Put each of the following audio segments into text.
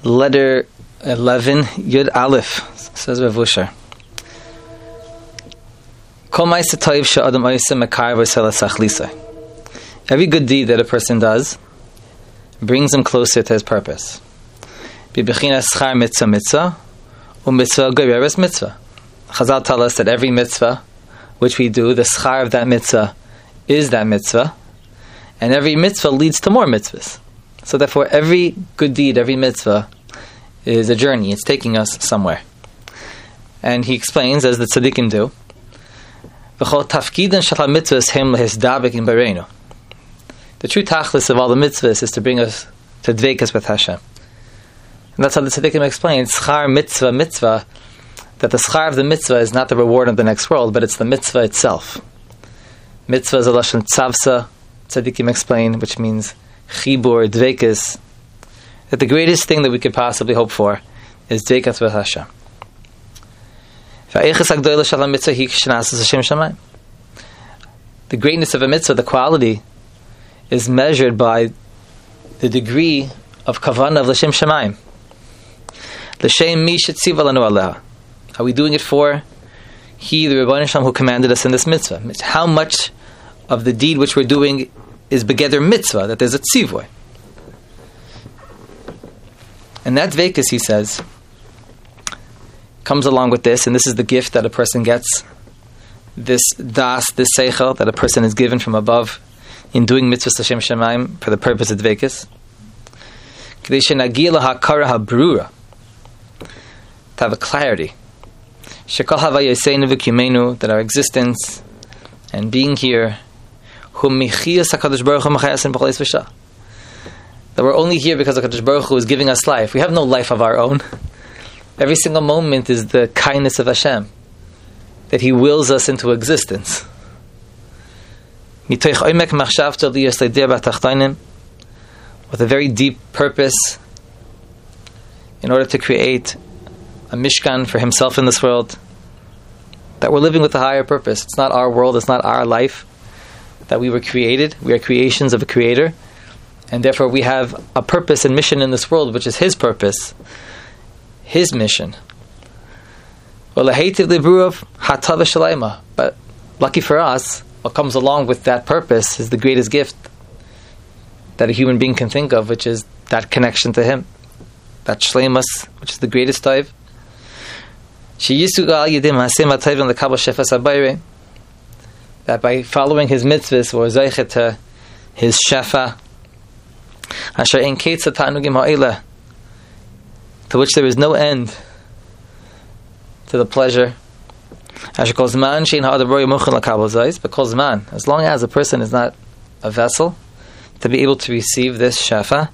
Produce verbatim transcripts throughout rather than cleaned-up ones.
letter eleven, Yud Aleph, says Rav Usher. Every good deed that a person does brings him closer to his purpose. Chazal tell us that every mitzvah which we do, the schar of that mitzvah is that mitzvah, and every mitzvah leads to more mitzvahs. So therefore every good deed, every mitzvah is a journey. It's taking us somewhere. And he explains, as the tzaddikim do, the true tachlis of all the mitzvahs is to bring us to dveikus with Hashem. And that's how the tzaddikim explain schar mitzvah mitzvah, that the schar of the mitzvah is not the reward of the next world, but it's the mitzvah itself. Mitzvah is a lashon tzavsa, tzaddikim explain, which means chibur, dveikus, that the greatest thing that we could possibly hope for is dveikus with Hashem. The greatness of a mitzvah, the quality, is measured by the degree of kavanah of l'shem shamayim. L'shem mi shetziva lanu aleha. Are we doing it for He, the Rebbeinu Shalom, who commanded us in this mitzvah? How much of the deed which we're doing is begeder mitzvah, that there's a tzivoy? And that dveikus, he says, comes along with this, and this is the gift that a person gets, this das, this seichel that a person is given from above in doing mitzvahs l'shem shamayim for the purpose of dveikus. K'dei shenagia lahakara habrura, to have a clarity, shekol havayaseinu v'kimenu, that our existence and being here, hu michias hakadosh baruch hu mechayasin b'chol v'shah, that we're only here because HaKadosh Baruch Hu is giving us life. We have no life of our own. Every single moment is the kindness of Hashem, that He wills us into existence. With a very deep purpose, in order to create a mishkan for Himself in this world, that we're living with a higher purpose. It's not our world, it's not our life, that we were created. We are creations of a Creator, and therefore we have a purpose and mission in this world, which is His purpose, His mission. But lucky for us, what comes along with that purpose is the greatest gift that a human being can think of, which is that connection to Him, that shleimus, which is the greatest type. That by following His mitzvahs, we're zeichet to His shefa, to which there is no end to the pleasure. Because man, as long as a person is not a vessel to be able to receive this shefa,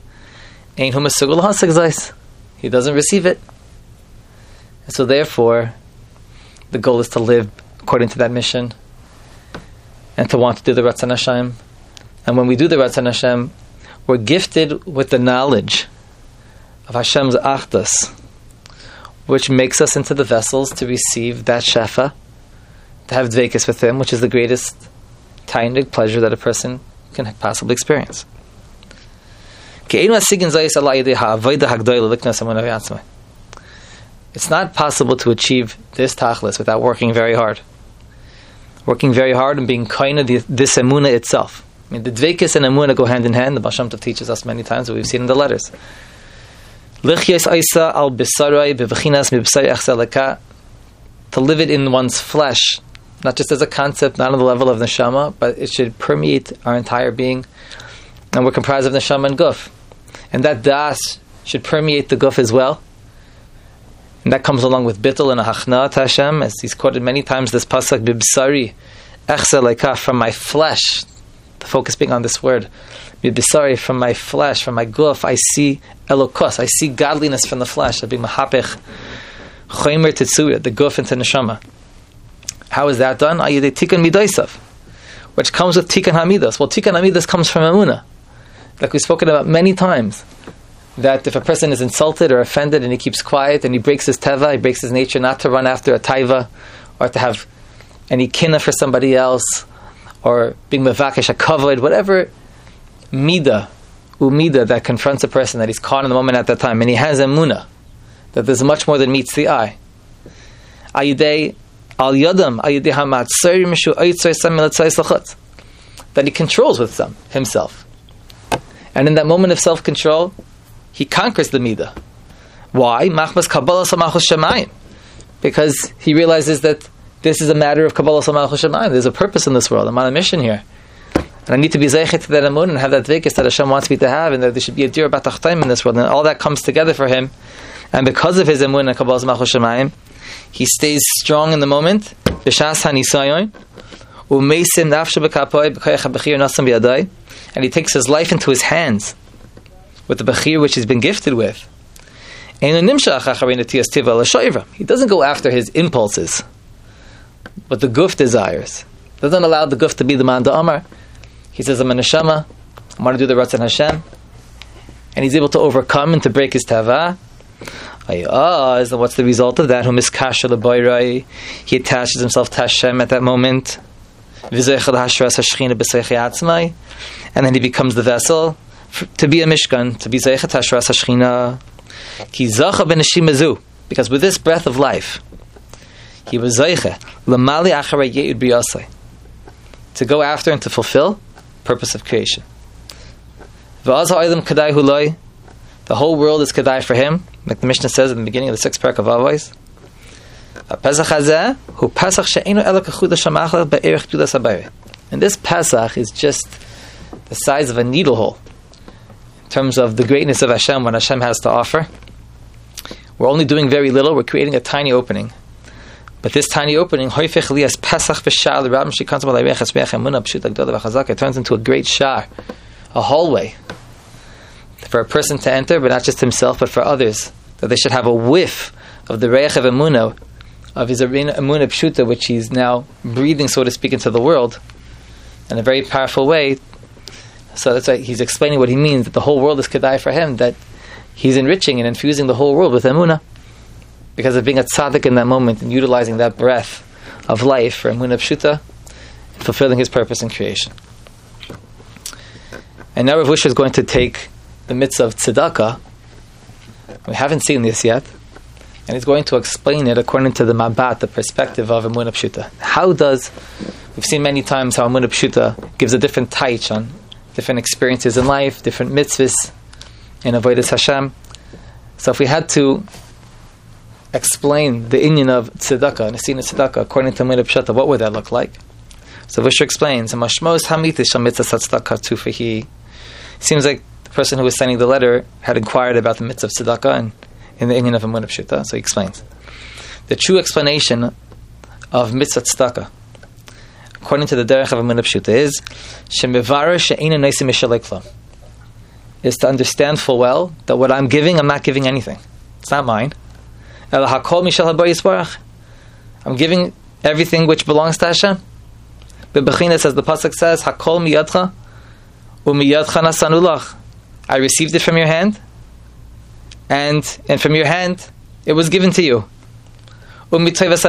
he doesn't receive it. And so therefore, the goal is to live according to that mission and to want to do the Ratzon Hashem. And when we do the Ratzon Hashem, we're gifted with the knowledge of Hashem's achdus, which makes us into the vessels to receive that shefa, to have dveikus with Him, which is the greatest tainig pleasure that a person can possibly experience. It's not possible to achieve this tachlis without working very hard. Working very hard and being kind of this emunah itself. I mean, the dveikus and emunah go hand in hand. The Baal Shem Tov teaches us many times, but we've seen in the letters. To live it in one's flesh, not just as a concept, not on the level of neshama, but it should permeate our entire being. And we're comprised of neshama and guf. And that das should permeate the guf as well. And that comes along with bittul and a hachna to Hashem, as he's quoted many times, this pasuk, bibsari echsa leika, from my flesh, the focus being on this word, bibsari, from my flesh, from my guf, I see elokos, I see godliness from the flesh, I being mahapech, chomer tetzura, the guf into neshama. How is that done? Ayidei tikkun midaisav, which comes with tikkun hamidas. Well, tikkun hamidas comes from emunah, like we've spoken about many times, that if a person is insulted or offended and he keeps quiet and he breaks his teva, he breaks his nature not to run after a taiva or to have any kinna for somebody else or being mevakesh a kavod, whatever midah umida that confronts a person that he's caught in the moment at that time, and he has emunah that there's much more than meets the eye. Ayidei al yadam ayidei hamatzir mishu oitzay samilatzay slachot, that he controls with some himself, and in that moment of self-control, he conquers the midah. Why? Machmas kabbalah samachos shemayim, because he realizes that this is a matter of kabbalah samachos shemayim. There's a purpose in this world. I'm on a mission here. And I need to be zeichet to that amun and have that vikis that Hashem wants me to have, and that there should be a dir batachtaim in this world, and all that comes together for him. And because of his amun and kabbalah malchus shemayim, he stays strong in the moment. B'shas hanisayon u'meisim nafshu b'kapoy b'koyach ha'bechir nasam b'yadai, and he takes his life into his hands with the bechir which he's been gifted with. He doesn't go after his impulses, what the guf desires. Doesn't allow the guf to be the man da'amar. He says, I'm a neshama, I want to do the Ratzon Hashem. And he's able to overcome and to break his tava. Ah, what's the result of that? He attaches himself to Hashem at that moment. And then he becomes the vessel for, to be a mishkan, to be zeichet hashras hashchina. Because with this breath of life, he was zeiche lamali acharei ye'ud b'yasei, to go after and to fulfill purpose of creation. The whole world is kedai for him, like the Mishnah says in the beginning of the sixth parak of Avos. And this Pesach is just the size of a needle hole in terms of the greatness of Hashem, what Hashem has to offer. We're only doing very little, we're creating a tiny opening. But this tiny opening, it turns into a great shar, a hallway for a person to enter, but not just himself, but for others, that they should have a whiff of the reich of emunah, of his emunah pshuta, which he's now breathing, so to speak, into the world in a very powerful way. So that's why he's explaining what he means, that the whole world is kedai for him, that he's enriching and infusing the whole world with emunah, because of being a tzaddik in that moment and utilizing that breath of life for emunah pshuta, fulfilling his purpose in creation. And now Rav Usher is going to take the mitzvah of tzedakah. We haven't seen this yet, and he's going to explain it according to the mabat, the perspective of emunah pshuta. How does, we've seen many times how emunah pshuta gives a different taich on different experiences in life, different mitzvahs in avodas Hashem. So if we had to explain the inyan of tzedakah, nesina tzedakah, according to emunah pshuta, what would that look like? So Visher explains, seems like the person who was sending the letter had inquired about the mitzvah of tzedakah and in the inyan of emunah pshuta. So he explains the true explanation of mitzvah tzedakah, according to the derech of emunah pshuta, is shemivara she'eina neisim mishalei, is to understand full well that what I'm giving, I'm not giving anything. It's not mine. I'm giving everything which belongs to Hashem. B'bechines, as the pasuk says, Hakol miyadcha u'miyadcha nasanu lach. I received it from your hand, and and from your hand it was given to you. Because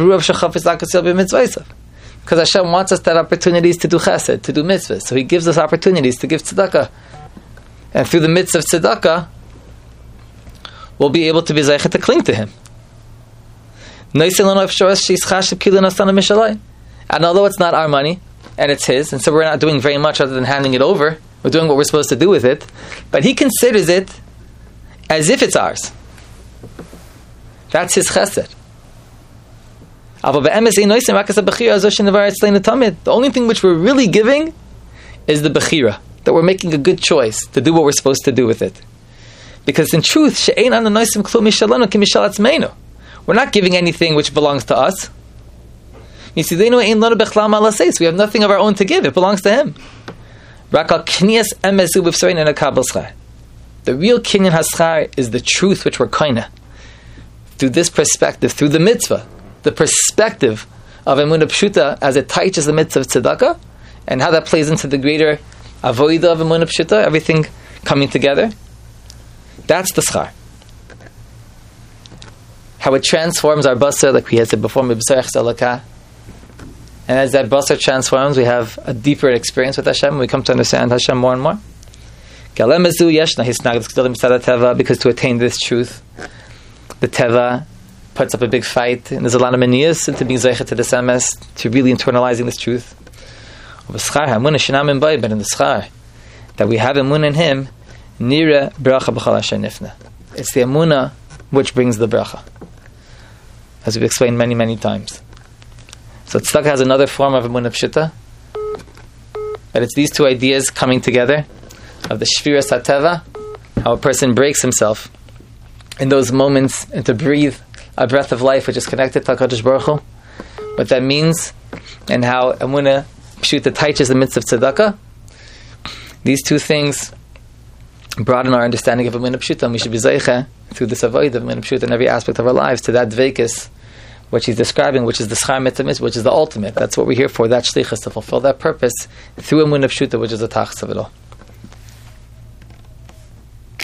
Hashem wants us to have opportunities to do chesed, to do mitzvahs. So He gives us opportunities to give tzedakah. And through the mitzvah of tzedakah, we'll be able to be zeichet to cling to Him. And although it's not our money, and it's His, and so we're not doing very much other than handing it over, we're doing what we're supposed to do with it, but He considers it as if it's ours. That's His chesed. The only thing which we're really giving is the bechira, that we're making a good choice to do what we're supposed to do with it. Because in truth, we're not giving anything which belongs to us. We have nothing of our own to give. It belongs to Him. The real kinyan haschar is the truth which we're kaina. Through this perspective, through the mitzvah, the perspective of emunah pshuta as it touches the mitzvah of tzedakah, and how that plays into the greater avodah of emunah pshuta, everything coming together. That's the schar. How it transforms our basar, like we had said before, mibsarech zalakah. And as that basar transforms, we have a deeper experience with Hashem. We come to understand Hashem more and more. Because to attain this truth, the Teva puts up a big fight, and there's a lot of manias into being zeicha to this emes, to really internalizing this truth. But in the schar, that we have emunah in him, nira bracha b'chol asher nifna. It's the emunah which brings the bracha, as we've explained many, many times. So tzedakah has another form of emunah pshita, but it's these two ideas coming together, of the shviras hateva, how a person breaks himself in those moments, and to breathe a breath of life which is connected to HaKadosh Baruch Hu, what that means, and how emunah pshuta taiches the midst of tzedakah. These two things broaden our understanding of emunah pshuta, and we should be zeicha through this avoid of emunah pshuta in every aspect of our lives to that dveikis which he's describing, which is the schar mitzvah, which is the ultimate. That's what we're here for, that shlichus, to fulfill that purpose through emunah pshuta, which is the tachlis of it all.